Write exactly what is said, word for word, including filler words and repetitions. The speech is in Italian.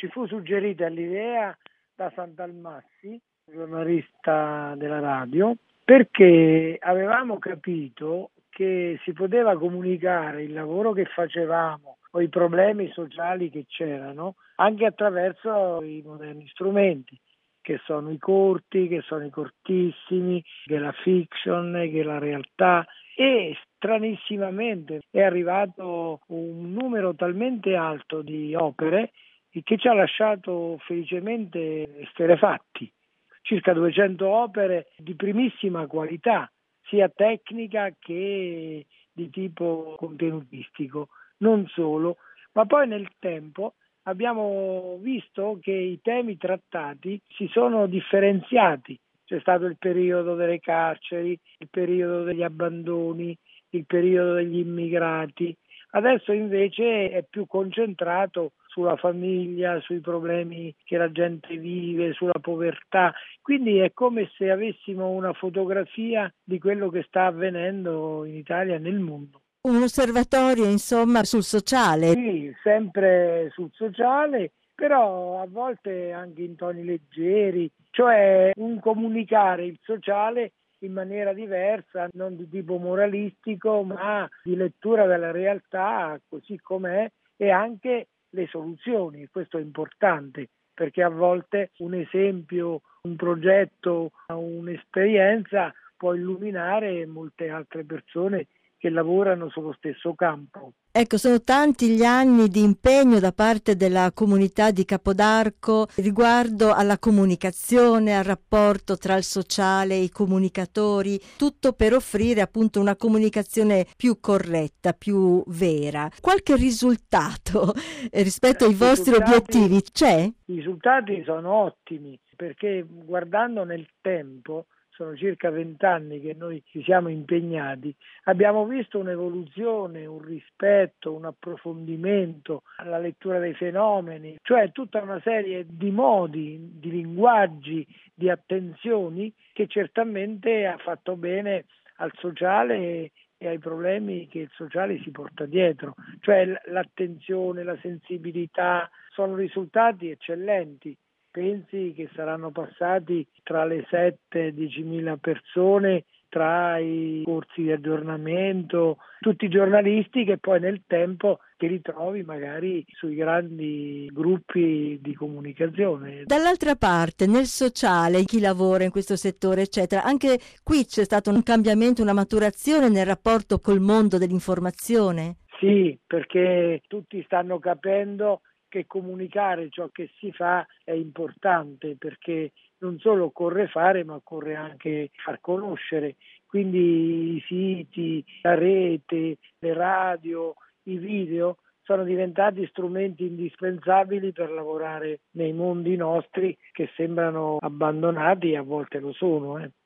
Ci fu suggerita l'idea da Santalmassi, giornalista della radio, perché avevamo capito che si poteva comunicare il lavoro che facevamo o i problemi sociali che c'erano anche attraverso i moderni strumenti, che sono i corti, che sono i cortissimi, che è la fiction, che è la realtà. E stranissimamente è arrivato un numero talmente alto di opere che ci ha lasciato felicemente esterrefatti. Circa duecento opere di primissima qualità, sia tecnica che di tipo contenutistico, non solo, ma poi nel tempo abbiamo visto che i temi trattati si sono differenziati. C'è stato il periodo delle carceri, il periodo degli abbandoni, il periodo degli immigrati. Adesso invece è più concentrato sulla famiglia, sui problemi che la gente vive, sulla povertà. Quindi è come se avessimo una fotografia di quello che sta avvenendo in Italia e nel mondo. Un osservatorio, insomma, sul sociale. Sì, sempre sul sociale, però a volte anche in toni leggeri, cioè un comunicare il sociale in maniera diversa, non di tipo moralistico, ma di lettura della realtà così com'è e anche le soluzioni. Questo è importante, perché a volte un esempio, un progetto, un'esperienza può illuminare molte altre persone che lavorano sullo stesso campo. Ecco, sono tanti gli anni di impegno da parte della comunità di Capodarco riguardo alla comunicazione, al rapporto tra il sociale e i comunicatori, tutto per offrire appunto una comunicazione più corretta, più vera. Qualche risultato rispetto ai vostri obiettivi c'è? I risultati sono ottimi, perché guardando nel tempo, sono circa vent'anni che noi ci siamo impegnati, abbiamo visto un'evoluzione, un rispetto, un approfondimento alla lettura dei fenomeni, cioè tutta una serie di modi, di linguaggi, di attenzioni che certamente ha fatto bene al sociale e ai problemi che il sociale si porta dietro, cioè l'attenzione, la sensibilità, sono risultati eccellenti. Pensi che saranno passati tra le sette e diecimila persone, tra i corsi di aggiornamento, tutti i giornalisti che poi nel tempo ti ritrovi magari sui grandi gruppi di comunicazione. Dall'altra parte, nel sociale, chi lavora in questo settore, eccetera, anche qui c'è stato un cambiamento, una maturazione nel rapporto col mondo dell'informazione? Sì, perché tutti stanno capendo che comunicare ciò che si fa è importante, perché non solo occorre fare, ma occorre anche far conoscere. Quindi i siti, la rete, le radio, i video sono diventati strumenti indispensabili per lavorare nei mondi nostri che sembrano abbandonati e a volte lo sono. Eh.